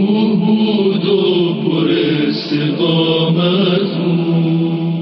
بود و پر استقامت بود.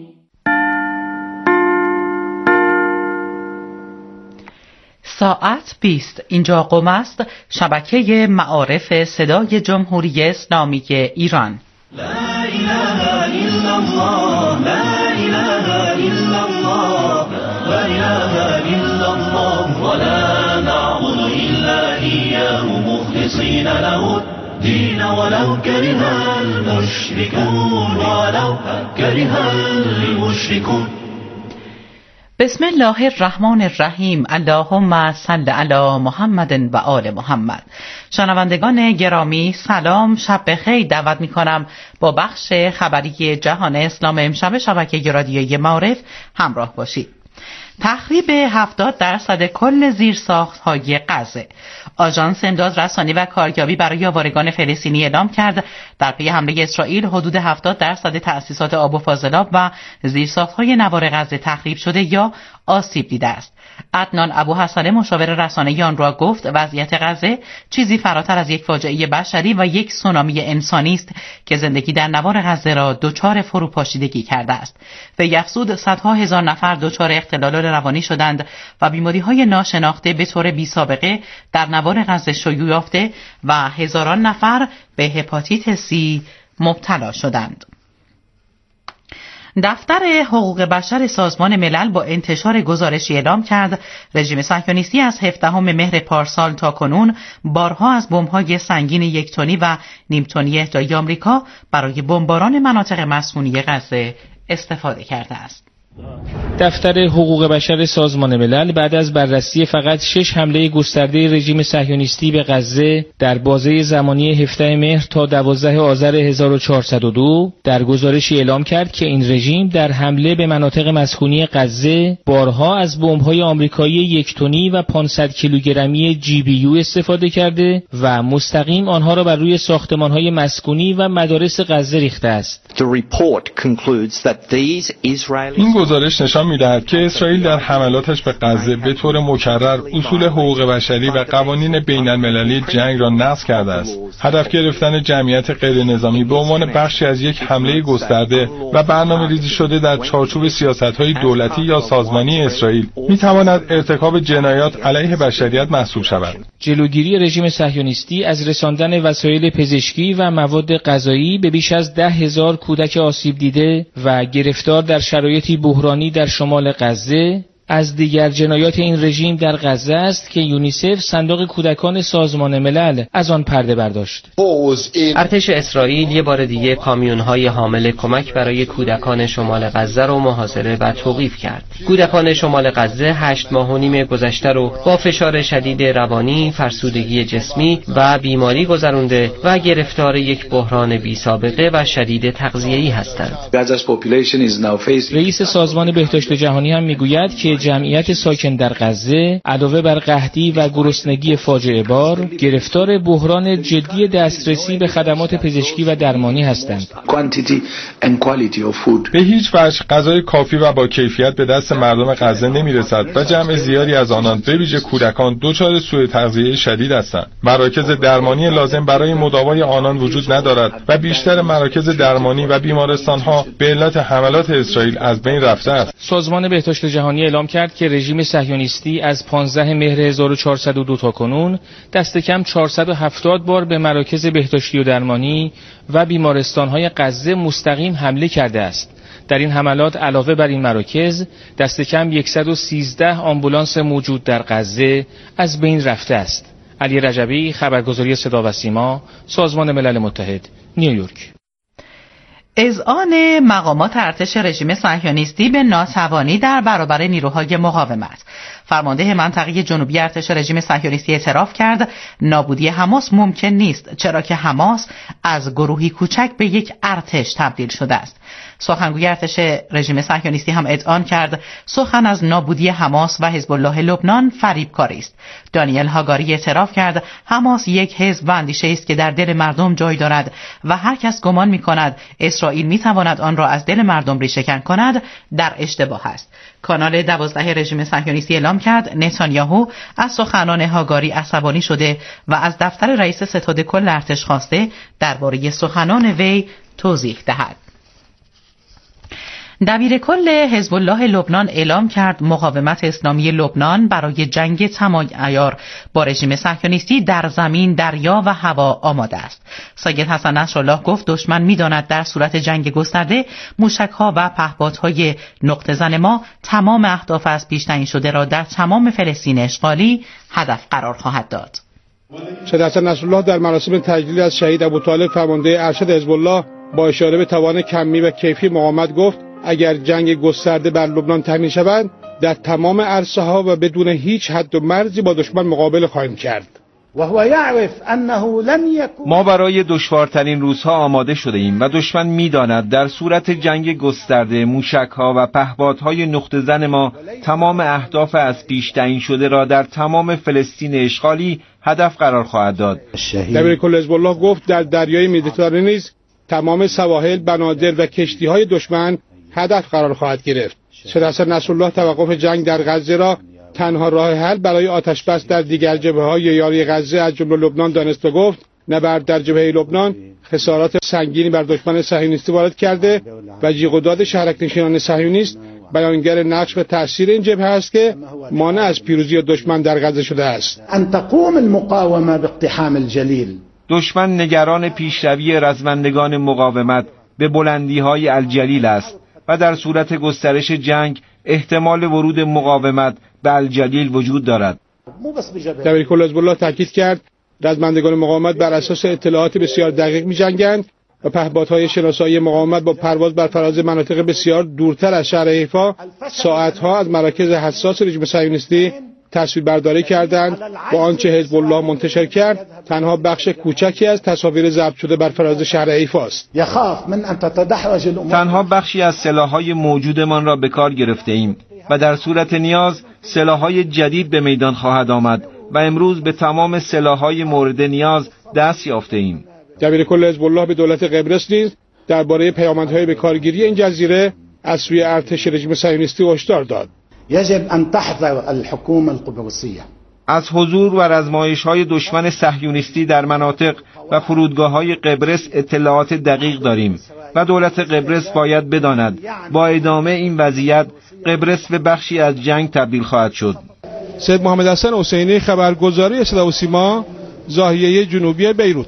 ساعت 20. اینجا قم است، شبکه معارف صدای جمهوری اسلامی ایران. لا اله الا الله، لا اله الا الله، لا اله الا الله، ولا نعبد الا اياه مخلصين له الدين ولو كره المشركون، ولو كره المشركون. بسم الله الرحمن الرحیم. اللهم صل علی محمد و آل محمد. شنوندگان گرامی سلام، شب بخیر. دعوت می‌کنم با بخش خبری جهان اسلام امشب شبکه رادیویی معارف همراه باشید. تخریب 70% کل زیرساخت‌های غزه. آژانس امداد رسانی و کاریابی برای آوارگان فلسطینی اعلام کرد در پی حمله اسرائیل حدود 70% تأسیسات آب و فاضلاب و زیرساخت‌های نوار غزه تخریب شده یا آسیب دیده است. عدنان ابوحسن مشاور رسانه‌ای آن را گفت وضعیت غزه چیزی فراتر از یک فاجعه بشری و یک سونامی انسانی است که زندگی در نوار غزه را دچار فروپاشیدگی کرده است. وی افزود صدها هزار نفر دچار اختلالات روانی شدند و بیماری‌های ناشناخته به طور بی‌سابقه در نوار غزه شیوع یافته و هزاران نفر به هپاتیت سی مبتلا شدند. دفتر حقوق بشر سازمان ملل با انتشار گزارشی اعلام کرد رژیم صهیونیستی از 17 مهر پارسال تا کنون بارها از بمب‌های سنگین 1 تنی و نیم تنی اهدای آمریکا برای بمباران مناطق مسکونی غزه استفاده کرده است. دفتر حقوق بشر سازمان ملل بعد از بررسی فقط 6 حمله گسترده رژیم صهیونیستی به غزه در بازه زمانی 17 مهر تا 12 آذر 1402 در گزارشی اعلام کرد که این رژیم در حمله به مناطق مسکونی غزه بارها از بمب‌های آمریکایی 1 تنی و 500 کیلوگرمی GBU استفاده کرده و مستقیم آنها را بر روی ساختمان‌های مسکونی و مدارس غزه ریخته است. این گزارش نشان می‌دهد که اسرائیل در حملاتش به غزه به طور مکرر اصول حقوق بشری و قوانین بین‌المللی جنگ را نقض کرده است. هدف گرفتن جمعیت غیر نظامی به عنوان بخشی از یک حمله گسترده و برنامه‌ریزی شده در چارچوب سیاست‌های دولتی یا سازمانی اسرائیل می‌تواند ارتکاب جنایات علیه بشریت محسوب شود. جلوگیری رژیم صهیونیستی از رساندن وسایل پزشکی و مواد غذایی به بیش از 10,000 کودک آسیب دیده و گرفتار در شرایطی بحرانی در شمال غزه از دیگر جنایات این رژیم در غزه است که یونیسف صندوق کودکان سازمان ملل از آن پرده برداشت. ارتش اسرائیل یک بار دیگه کامیون‌های حامل کمک برای کودکان شمال غزه رو محاصره و توقیف کرد. کودکان شمال غزه 8 ماه و نیم گذشته رو با فشار شدید روانی، فرسودگی جسمی و بیماری گذرونده و گرفتار یک بحران بی‌سابقه و شدید تغذیه‌ای هستند. رئیس سازمان بهداشت جهانی هم میگوید که جمعیت ساکن در غزه علاوه بر قحطی و گرسنگی فاجعه بار گرفتار بحران جدی دسترسی به خدمات پزشکی و درمانی هستند. به هیچ وجه غذای کافی و با کیفیت به دست مردم غزه نمیرسد و جمع زیادی از آنان به ویژه کودکان دچار سوء تغذیه شدید هستند. مراکز درمانی لازم برای مداوای آنان وجود ندارد و بیشتر مراکز درمانی و بیمارستان‌ها به علت حملات اسرائیل از بین رفته است. سازمان بهداشت جهانی اعلام کرد که رژیم صهیونیستی از 15 مهر 1402 تا کنون دست کم 470 بار به مراکز بهداشتی و درمانی و بیمارستان‌های غزه مستقیم حمله کرده است. در این حملات علاوه بر این مراکز دست کم 113 آمبولانس موجود در غزه از بین رفته است. علی رجبی، خبرگزاری صدا و سیما، سازمان ملل متحد، نیویورک. اذعان مقامات ارتش رژیم صهیونیستی به ناتوانی در برابر نیروهای مقاومت. فرمانده منطقه جنوبی ارتش رژیم صهیونیستی اعتراف کرد نابودی حماس ممکن نیست، چرا که حماس از گروهی کوچک به یک ارتش تبدیل شده است. سخنگوی ارتش رژیم صهیونیستی هم اذعان کرد سخن از نابودی حماس و حزب الله لبنان فریبکاری است. دانیل هاگاری اعتراف کرد حماس یک حزب و اندیشه است که در دل مردم جای دارد و هر کس گمان می‌کند اسرائیل می‌تواند آن را از دل مردم ریشه‌کن کند در اشتباه است. کانال 12 رژیم صهیونیستی اعلام کرد نتانیاهو از سخنان هاگاری عصبانی شده و از دفتر رئیس ستاد کل ارتش خواسته درباره سخنان وی توضیح دهد. دبیر کل حزب الله لبنان اعلام کرد مقاومت اسلامی لبنان برای جنگ تمام عیار با رژیم صهیونیستی در زمین، دریا و هوا آماده است. سید حسن نصرالله گفت دشمن می‌داند در صورت جنگ گسترده موشک‌ها و پهپادهای نقطه زن ما تمام اهداف از پیش تعیین شده را در تمام فلسطین اشغالی هدف قرار خواهد داد. سید حسن نصرالله در مراسم تجلیل از شهید ابوطالب فرمانده ارشد حزب الله با اشاره به توان کمی و کیفی مقاومت گفت اگر جنگ گسترده بر لبنان تامین شود در تمام عرصه‌ها و بدون هیچ حد و مرزی با دشمن مقابله خواهیم کرد. ما برای دشوارترین روزها آماده شده ایم و دشمن می‌داند در صورت جنگ گسترده موشک‌ها و پهپادهای نقطه زن ما تمام اهداف از پیش تعیین شده را در تمام فلسطین اشغالی هدف قرار خواهد داد. دبیر کل حزب الله گفت در دریای مدیترانه نیز تمام سواحل، بنادر و کشتی‌های دشمن هدف قرار خواهد گرفت. سید حسن نصرالله توقف جنگ در غزه را تنها راه حل برای آتش بس در دیگر جبهه‌های یاری غزه از جمله لبنان دانست و گفت نبرد در جبهه لبنان خسارات سنگینی بر دشمن صهیونیستی وارد کرده و جیغ و داد شهرک‌نشینان صهیونیست بیانگر نقش و تأثیر این جبهه است که مانع از پیروزی دشمن در غزه شده است. ان تقوم المقاومه باقتحام الجلیل. دشمن نگران پیشروی رزمندگان مقاومت به بلندی‌های الجلیل است و در صورت گسترش جنگ احتمال ورود مقاومت به الجلیل وجود دارد. دبیر کل حزب الله تاکید کرد رزمندگان مقاومت بر اساس اطلاعات بسیار دقیق می‌جنگند و پهپادهای شناسایی مقاومت با پرواز بر فراز مناطق بسیار دورتر از شهر حیفا ساعت‌ها از مراکز حساس رژیم صهیونیستی تصویربرداری کردند. با آنچه حزب الله منتشر کرد تنها بخش کوچکی از تصاویر ضبط شده بر فراز شهر حیفا است. تنها بخشی از سلاح‌های موجودمان را به کار گرفته ایم و در صورت نیاز سلاح‌های جدید به میدان خواهد آمد و امروز به تمام سلاح‌های مورد نیاز دست یافته ایم. دبیر کل حزب الله به دولت قبرس نیز درباره پیامدهای به کارگیری این جزیره از سوی ارتش رژیم صهیونیستی هشدار داد. يجب ان تحذر الحكومه القبرصيه از حضور و آزمایش‌های دشمن صهیونیستی در مناطق و فرودگاه‌های قبرس اطلاعات دقیق داریم و دولت قبرس باید بداند با ادامه این وضعیت قبرس به بخشی از جنگ تبدیل خواهد شد. سید محمد حسن حسینی خبرگزاری صدا و سیما، زاهیه جنوبی بیروت.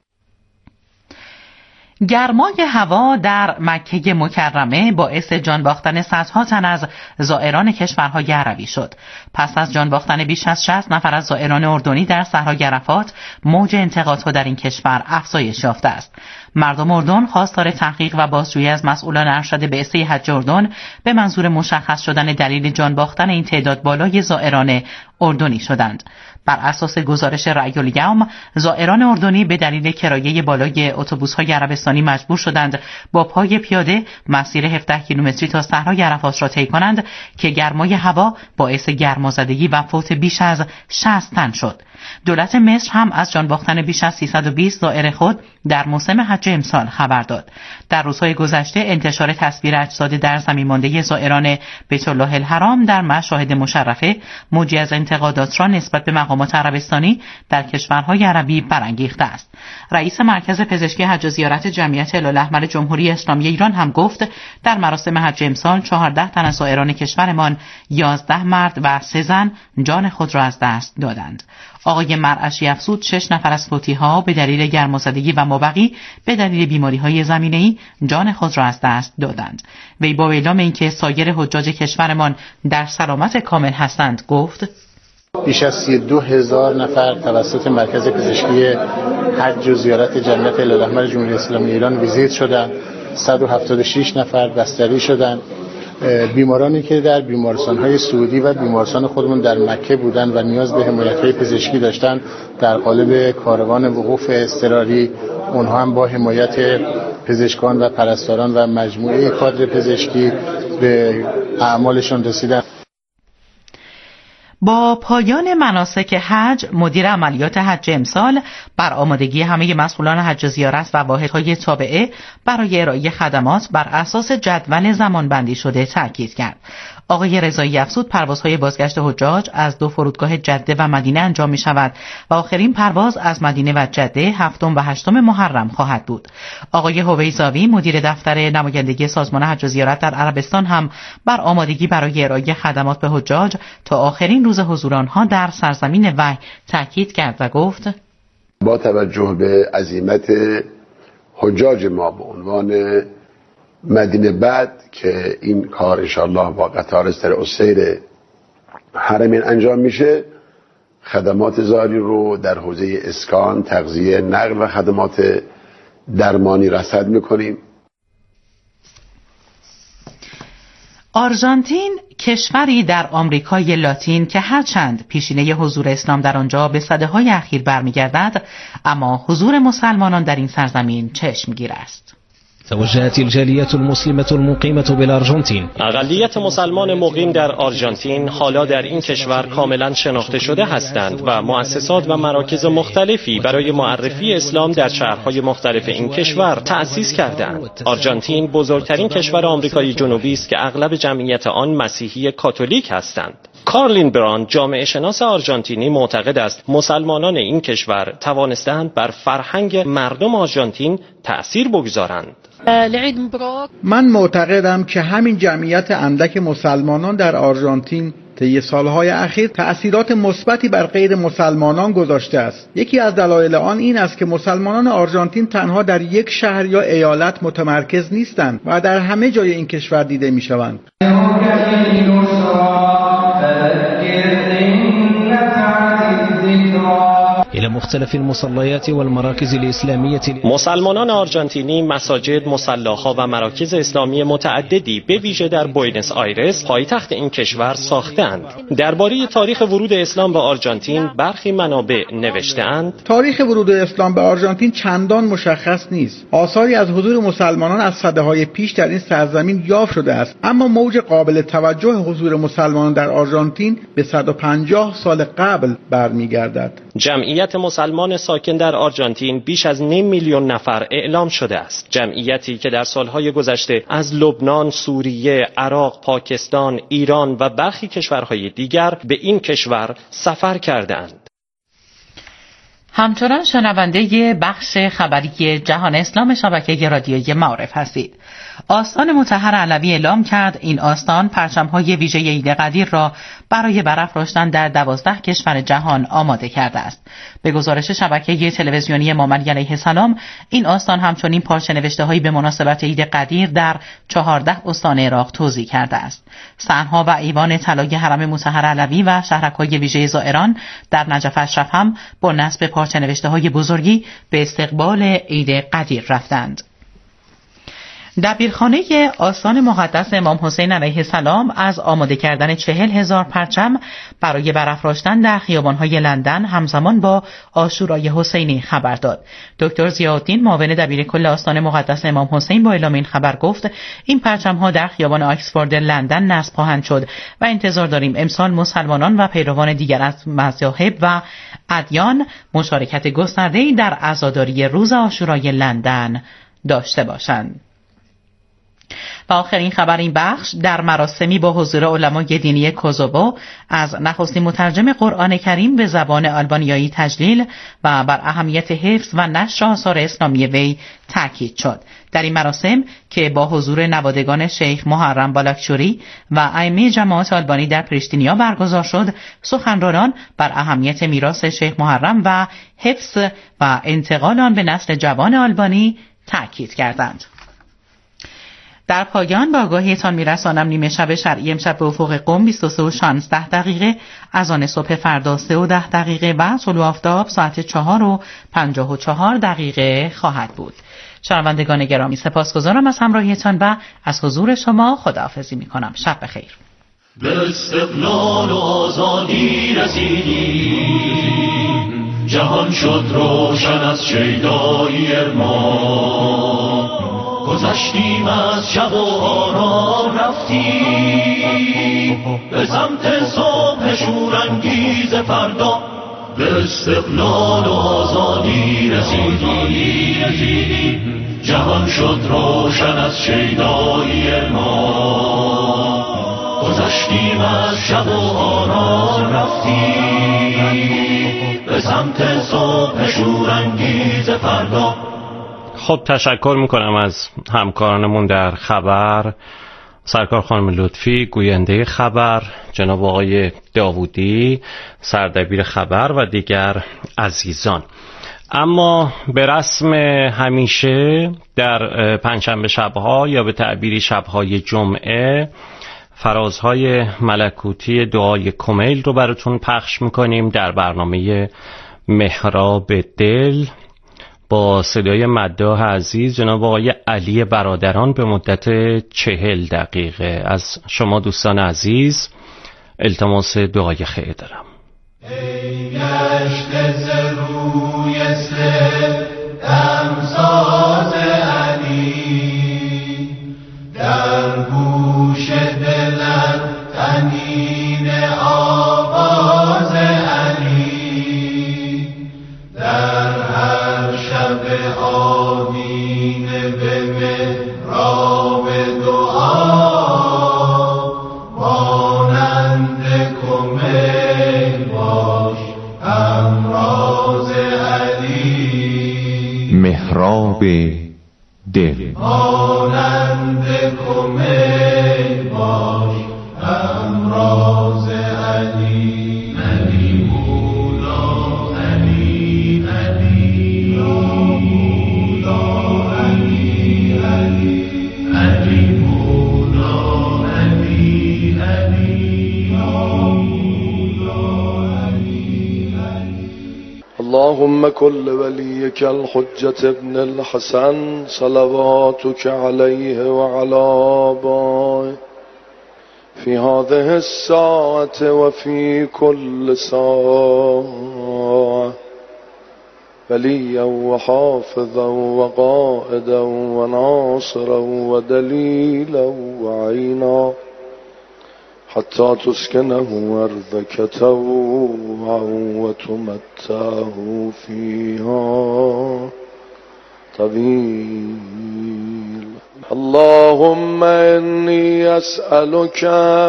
گرمای هوا در مکه مکرمه باعث جان باختن صدها تن از زائران کشورهای عربی شد. پس از جان باختن بیش از 60 نفر از زائران اردنی در صحرای عرفات، موج انتقادها در این کشور افزایش یافته است. مردم اردن خواستار تحقیق و بازجویی از مسئولان ارشد بعثه حج اردن به منظور مشخص شدن دلیل جان باختن این تعداد بالای زائران اردنی شدند. بر اساس گزارش رأی الیوم، زائران اردنی به دلیل کرایه بالای اتوبوس‌های عربستانی مجبور شدند با پای پیاده مسیر 17 کیلومتری تا صحرای عرفات را طی کنند که گرمای هوا باعث گرمازدگی و فوت بیش از 60 تن شد. دولت مصر هم از جان باختن بیش از 320 زائر خود در موسم حج امسال خبر داد. در روزهای گذشته انتشار تصویر اجساد در زمین مانده زائران بیت الله الحرام در مشاهد مشرفه موجی از انتقادات را نسبت به مقامات عربستانی در کشورهای عربی برانگیخته است. رئیس مرکز پزشکی حج و زیارت جمعیت هلال‌احمر جمهوری اسلامی ایران هم گفت در مراسم حج امسال 14 تن از زائران کشورمان 11 مرد و 3 زن جان خود را از دست دادند. آقای مرعشی افزود 6 نفر از فوتی‌ها به دلیل گرمازدگی و مابقی به دلیل بیماری‌های زمینه‌ای جان خود را از دست دادند. وی با اعلام اینکه سایر حجاج کشورمان در سلامت کامل هستند گفت بیش از 32,000 نفر توسط مرکز پزشکی حج و زیارت جمعیت هلال‌احمر جمهوری اسلامی ایران ویزیت شدند. 176 نفر بستری شدند. بیمارانی که در بیمارستان‌های سعودی و بیمارستان خودمون در مکه بودند و نیاز به حمایت‌های پزشکی داشتند در قالب کاروان وقوف اضطراری، اونها هم با حمایت پزشکان و پرستاران و مجموعه کادر پزشکی به اعمالشون رسیدند. با پایان مناسک حج، مدیر عملیات حج امسال بر آمادگی همه مسئولان حج زیارت و واحدهای تابعه برای ارائه خدمات بر اساس جدول زمانبندی شده تاکید کرد. آقای رضایی افزود پروازهای بازگشت حجاج از 2 فرودگاه جده و مدینه انجام می شود و آخرین پرواز از مدینه و جده 7 و 8 محرم خواهد بود. آقای هویزاوی مدیر دفتر نمایندگی سازمان حج و زیارت در عربستان هم بر آمادگی برای ارائه خدمات به حجاج تا آخرین روز حضور آنها در سرزمین وحی تاکید کرد و گفت با توجه به عزیمت حجاج ما به عنوان مدینه بعد که این کار انشاءالله با قطار استر السیر حرمین انجام میشه، خدمات ظاهری رو در حوزه اسکان، تغذیه، نقل و خدمات درمانی رصد میکنیم. آرژانتین کشوری در آمریکای لاتین که هرچند پیشینه حضور اسلام در آنجا به سده‌های اخیر برمیگردد، اما حضور مسلمانان در این سرزمین چشمگیر است. توجهت الجالية المسلمة المقيمة بالأرجنتين. اقلیت مسلمان مقیم در آرژانتین حالا در این کشور کاملا شناخته شده هستند و مؤسسات و مراکز مختلفی برای معرفی اسلام در شهرهای مختلف این کشور تأسیس کردند. آرژانتین بزرگترین کشور آمریکای جنوبی است که اغلب جمعیت آن مسیحی کاتولیک هستند. کارلین براند جامعه شناس آرژانتینی معتقد است مسلمانان این کشور توانستند بر فرهنگ مردم آرژانتین تأثیر بگذارند. من معتقدم که همین جمعیت اندک مسلمانان در آرژانتین طی سالهای اخیر تأثیرات مثبتی بر غیر مسلمانان گذاشته است. یکی از دلایل آن این است که مسلمانان آرژانتین تنها در یک شهر یا ایالت متمرکز نیستند و در همه جای این کشور دیده می‌شوند. إلى مختلف المصليات والمراكز الإسلامية. مسلمانان آرژانتینی مساجد، مصلاها و مراکز اسلامی متعددی به ویژه در بوئنوس آیرس پایتخت این کشور ساختند. درباره تاریخ ورود اسلام به آرژانتین برخی منابع نوشته‌اند: تاریخ ورود اسلام به آرژانتین چندان مشخص نیست. آثاری از حضور مسلمانان از سده‌های پیش در این سرزمین یافت شده است، اما موج قابل توجه حضور مسلمانان در آرژانتین به 150 سال قبل برمیگردد. جمعیت مسلمان ساکن در آرژانتین بیش از 500,000 نفر اعلام شده است. جمعیتی که در سالهای گذشته از لبنان، سوریه، عراق، پاکستان، ایران و برخی کشورهای دیگر به این کشور سفر کردند. همچنان شنونده بخش خبری جهان اسلام شبکه رادیویی معارف هستید. آستان مطهر علوی اعلام کرد این آستان پرچم‌های ویژه عید قدیر را برای برافراشتن در 12 کشور جهان آماده کرده است. به گزارش شبکه تلویزیونی امام علی علیه السلام، این آستان همچنین پارچه‌نوشته‌هایی به مناسبت عید قدیر در 14 استان عراق توزیع کرده است. صحن‌ها و ایوان طلای حرم مطهر علوی و شهرک‌های ویژه زائران در نجف اشرف هم با نصب پارچه‌نوشته‌های بزرگی به استقبال عید قدیر رفتند. دبیرخانه آستان مقدس امام حسین علیه السلام از آماده کردن 40,000 پرچم برای برافراشتن در خیابان‌های لندن همزمان با عاشورای حسینی خبر داد. دکتر ضیاءالدین معاون دبیر کل آستان مقدس امام حسین با اعلام این خبر گفت این پرچم‌ها در خیابان آکسفورد لندن نصب خواهند شد و انتظار داریم امسال مسلمانان و پیروان دیگر از مذاهب و ادیان مشارکت گسترده‌ای در عزاداری روز عاشورای لندن داشته باشند. و آخرین خبر این بخش در مراسمی با حضور علمای دینی کوزوو از نخستین مترجم قرآن کریم به زبان آلبانیایی تجلیل و بر اهمیت حفظ و نشر آثار اسلامی وی تاکید شد. در این مراسم که با حضور نوادگان شیخ محرم بالاکشوری و ائمه جماعت آلبانی در پریشتینیا برگزار شد، سخنرانان بر اهمیت میراث شیخ محرم و حفظ و انتقال آن به نسل جوان آلبانی تاکید کردند. در پایان با آگاهیتان میرسانم نیمه شب شرعی امشب به افق قم 23:16 از آن صبح فردا 3:10 و طلوع آفتاب ساعت 4:54 خواهد بود. شنوندگان گرامی سپاسگزارم از همراهیتان و از حضور شما خداحافظی میکنم. شب بخیر. به استقلال و آزادی رسیدیم، جهان شد روشن از شیدایی ما. گذشتیم از شب و آرام رفتیم به سمت صبح شورانگیز فردا، به استقلال و آزادی رسیدیم. جهان شد روشن از شیدایی ما، گذشتیم از شب و آرام رفتیم به سمت صبح شورانگیز فردا. خب تشکر میکنم از همکارانمون در خبر، سرکار خانم لطفی گوینده خبر، جناب آقای داوودی سردبیر خبر و دیگر عزیزان. اما به رسم همیشه در پنجشنبه شبها یا به تعبیری شبهای جمعه فرازهای ملکوتی دعای کمیل رو براتون پخش میکنیم در برنامه محراب دل با صدای مداح عزیز جناب آقای علی برادران به مدت 40 دقیقه. از شما دوستان عزیز التماس دعای خیر دارم. ای گشته ز روی سر دمساز علی، در گوش دلت طنین آواز علی، در هر شب آدینه به محراب دعا مانند کمیل باش همراز علی. محراب دل مانند کمیل باش همراز علی. علی مولا علی علی مولا علی علی علی مولا علی علی مولا علی علی. اللهم كل وليك الحجة ابن الحسن صلواتك عليه وعلى آبائه في هذه الساعة وفي كل ساعة وليا وحافظا وقائدا وناصرا ودليلا وعينا حتى تسكنه أرضك طوعا وتمتعه فيها طويل. اللهم إني أسألك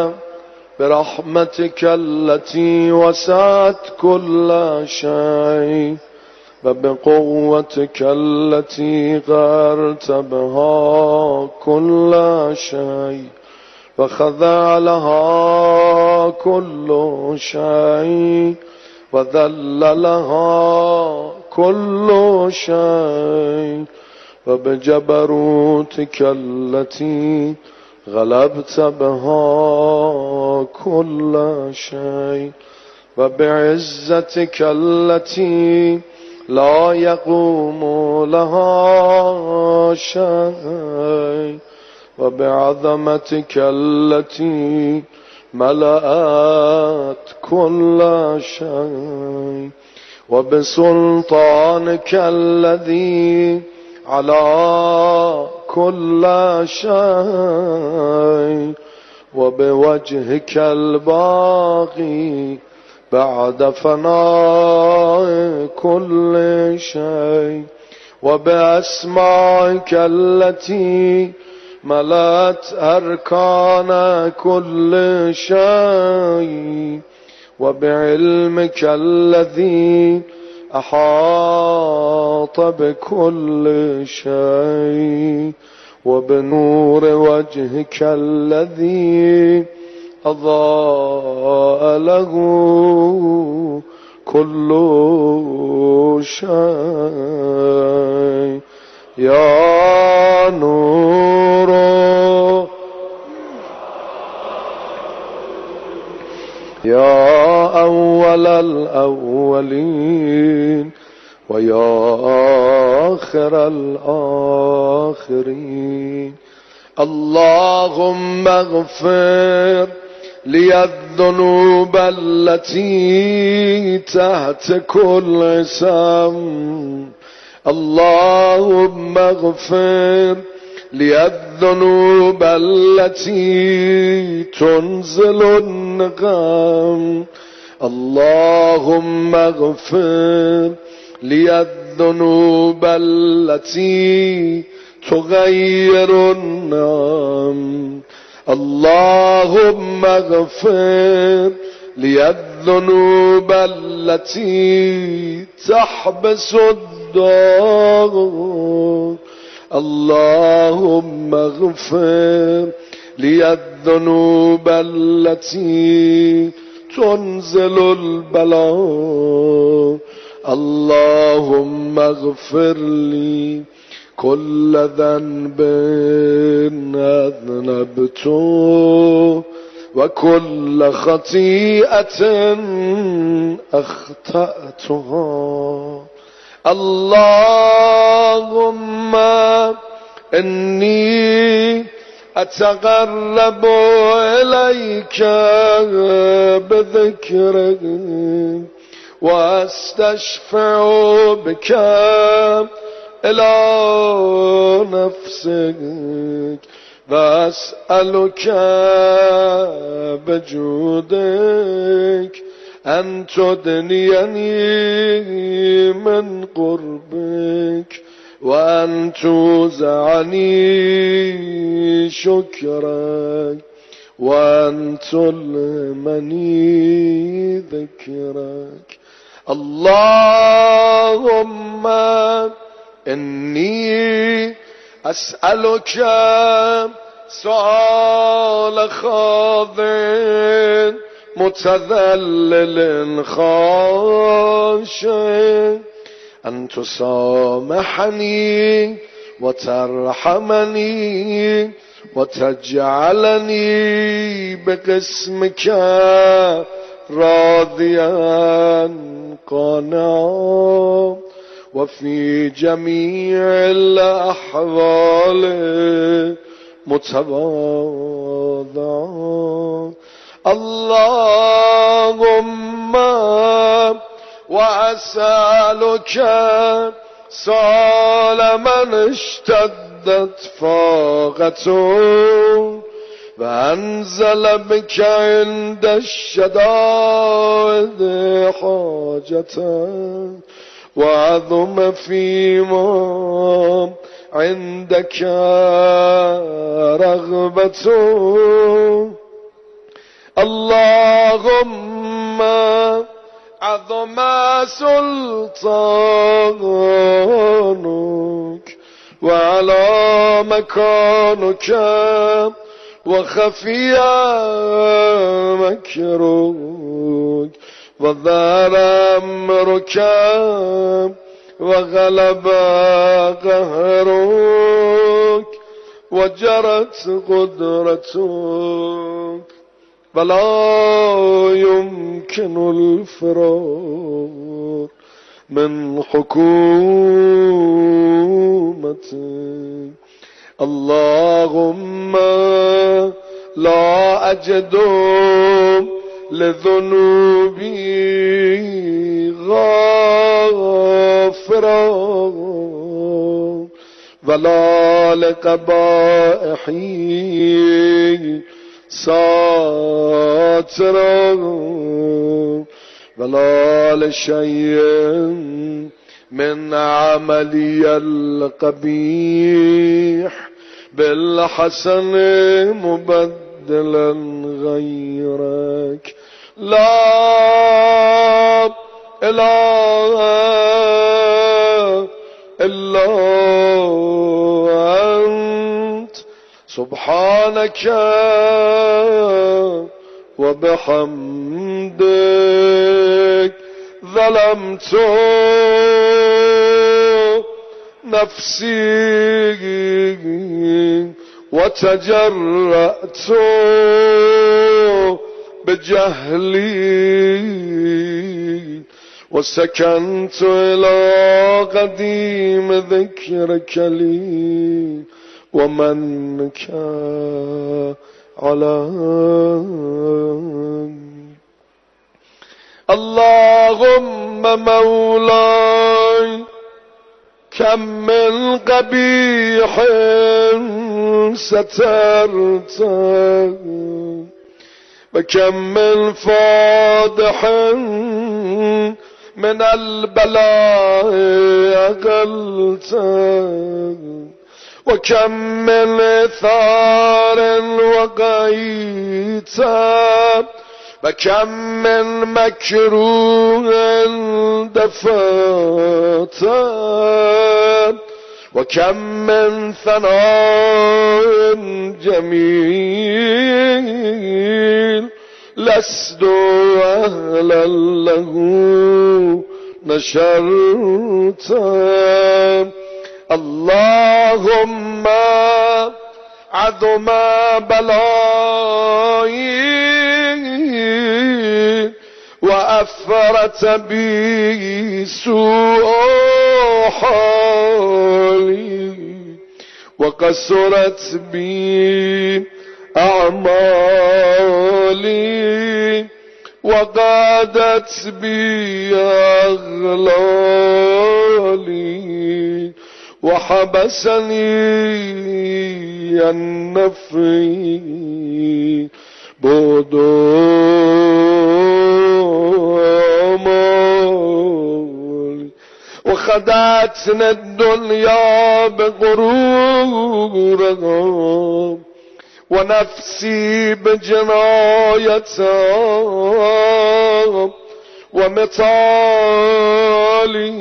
برحمتك التي وسعت كل شيء وبقوتك التي غرت بها كل شيء وخضع لها كل شيء وذل لها كل شيء وبجبروتك التي غلبت بها كل شيء وبعزتك التي لا يقوم لها شيء وبعظمتك التي ملأت كل شيء وبسلطانك الذي على كل شيء وبوجهك الباقي بعد فناء كل شيء وبأسمائك التي ملأت أركان كل شيء وبعلمك الذي أحاط بكل شيء وبنور وجهك الذي أضاء له كل شيء. يا نور يا أول الأولين ويا آخر الآخرين. اللهم اغفر لي الذنوب التي تحت كل اسم. اللهم اغفر لي الذنوب التي تنزل النقم اللهم اغفر لي الذنوب التي تغير النعم اللهم اغفر لي الذنوب التي تحبس الدار اللهم اغفر لي الذنوب التي تنزل البلاء اللهم اغفر لي كل ذنب أذنبته وكل خطيئة أخطأتها اللهم إني أتقرب إليك بذكرك وأستشفع بك إلى نفسك وأسألك بجودك أن تدنيني من قربك وأن توزعني شكرك وأن تلهمني ذكرك اللهم إني أسألك سؤال خاضع متذلل خاشع أن تسامحني وترحمني وتجعلني بقسمك راضيا قانعا وفي جميع الأحوال متواضعا اللهم وأسألك سؤال من اشتدت فاقته وأنزل بك عند الشدائد حاجته وعظم فيما عندك رغبته اللهم عظم سلطانك وعلى مكانك وخفي مكرك وظهر أمرك وغلب قهرك وجرت قدرتك ولا يمكن الفرار من حكومتك اللهم لا أجد لذنوبي غافرا ولا لقبائحي ساترا ولا لشيء من عملي القبيح بالحسن مبدلا غيرك لا إله إلا أنت سبحانك وبحمدك ظلمت نفسي وتجرأت بجهلي وسكنت إلى قديم ذكرك لي ومنك علي اللهم مولاي كم من قبيح سترت وكم من فاضح من البلاء أقلت وكم من ثار وقيت وكم من مكروه دفعت وكم من ثناء جميل لست أهلا له نشرت اللهم عظم بلائي وأفرت بي سوء حالي وقصرت بي أعمالي وقادت بي أغلالي وحبسني النفي بدومالي وخدعتني الدنيا بغرورها ونفسي بجنايتها ومطالي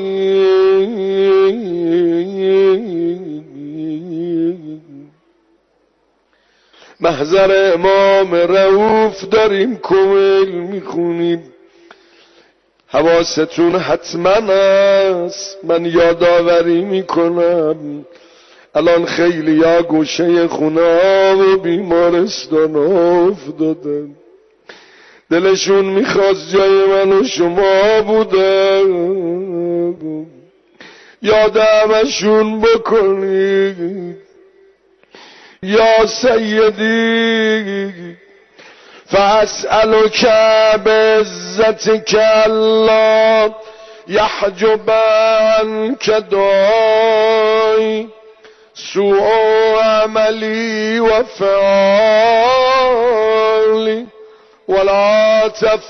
محضر امام رؤوف داریم کمیل میخونیم حواستون حتما است من یادآوری میکنم الان خیلی یا گوشه خونه و بیمارستان افتادن دلشون میخواست جای من و شما بودن یادمشون بکنید یا سیدی فاسألک بعزتک الله یحجب عنک دعای سوء عملی و فعالی ولا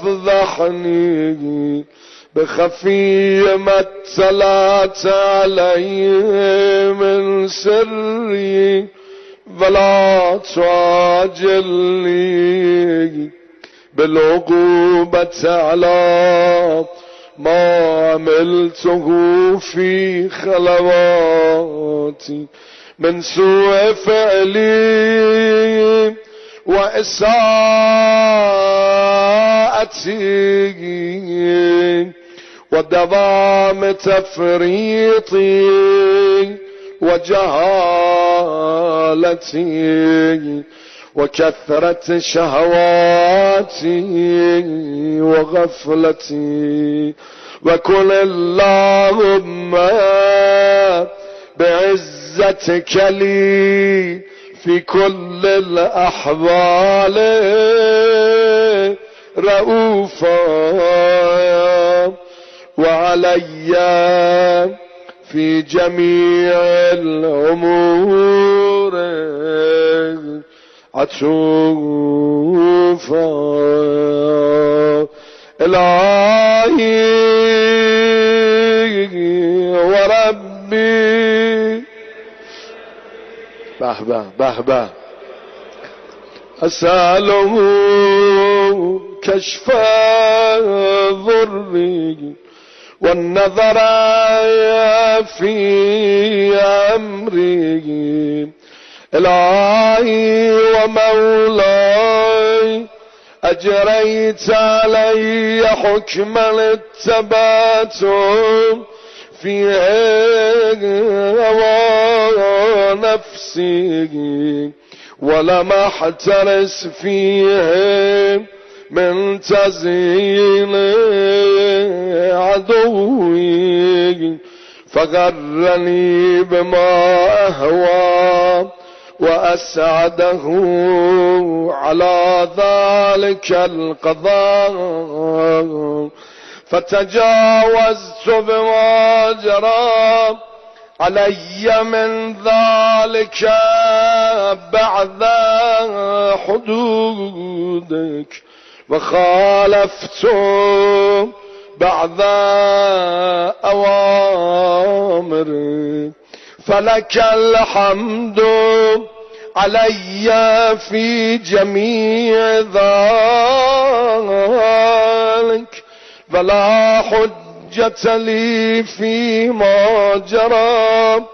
تفضحنی بخفی ما اطلعت علیه من سری ولا تعجلنی بالعقوبة على ما عملته في خلواتي من سوء فعلي وإساءتي ودوام تفريطي وجهالتي وكثرة شهواتي وغفلتي وكن اللهم بعزتك لي في كل الأحوال رؤوفا وعلي في جميع الأمور عطوفا إلهي وربي به أسأله كشف ضري والنظر في أمري إلهي ومولاي أجريت علي حكم التباتم في هوى نفسي ولم احترس فيهم من تزيين عدوي فغرني بما أهوى وأسعده على ذلك القضاء فتجاوزت بما جرى علي من ذلك بعد حدودك وخالفت بعد أوامرك فلك الحمد علي في جميع ذلك ولا حجة لي فيما جرى